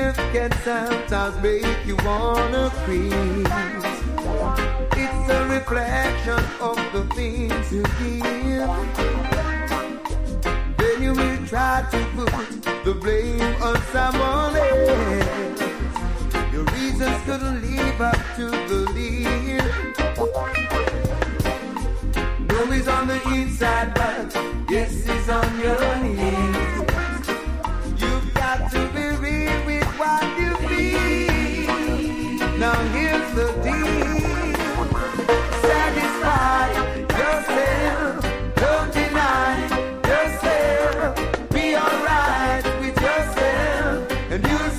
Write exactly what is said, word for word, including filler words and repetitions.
tears can sometimes make you wanna cry. It's a reflection of the things you give. Then you will try to put the blame on someone else. Your reasons couldn't live up to the lead. No, he's on the inside, but yes, he's on your knees. You've got to be real with what you feel. Now here's the deal. Satisfy yourself. Don't deny yourself. Be alright with yourself. And you'll